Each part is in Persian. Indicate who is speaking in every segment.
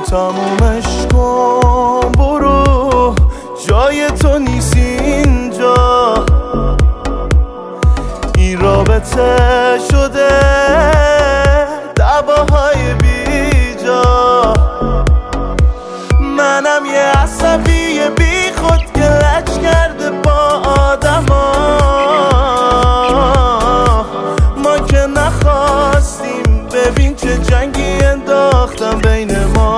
Speaker 1: تمومش کن برو، جای تو نیست اینجا. این رابطه شده دعواهای بیجا. منم یه عصبی بی خود که لج کرده با آدما. ما که نخواستیم، ببین چه جنگی انداختم بین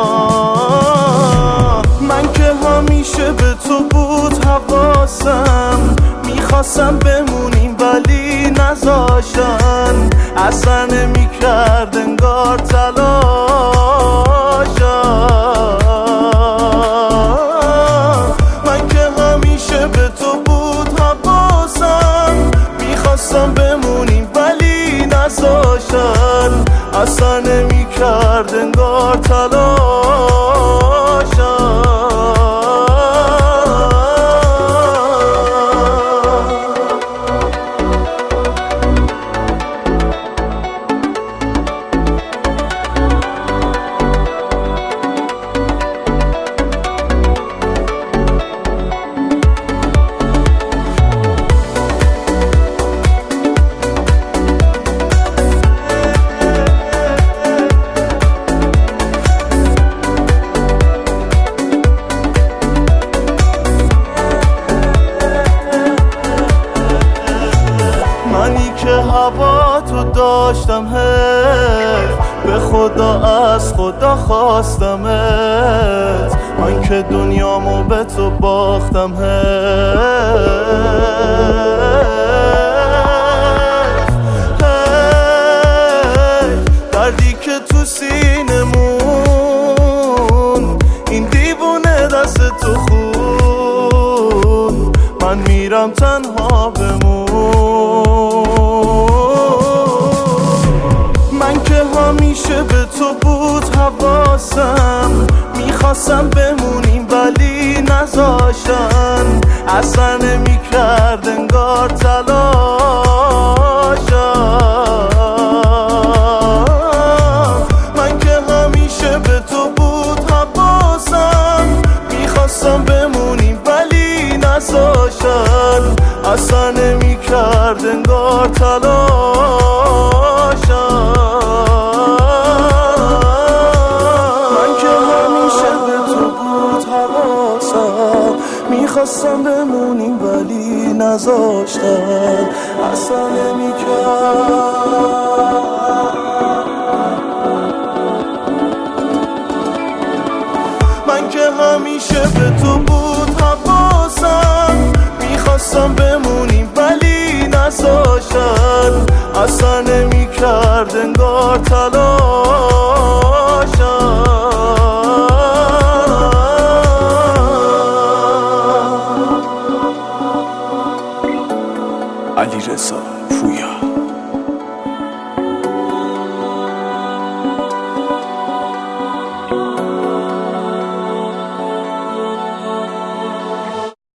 Speaker 1: ما. من که همیشه به تو بود حواسم، میخواستم بمونیم ولی نذاشتن. اصلا نمیکرد انگار تلاشم. من که همیشه به تو بود حواسم، میخواستم بمونیم ولی نذاشتن. اصلا نمیکرد انگار تلاشم. منی که هوا تو داشتم حیف، به خدا از خدا خواستمت. من که دنیامو به تو باختم حیف. دردی که تو سینمون، این دیوونه دست تو خون. من میرم تنها بمون. من که همیشه به تو بود حواسم، میخواستم بمونیم ولی نذاشتن. اصلا نمیکرد انگار تلاش.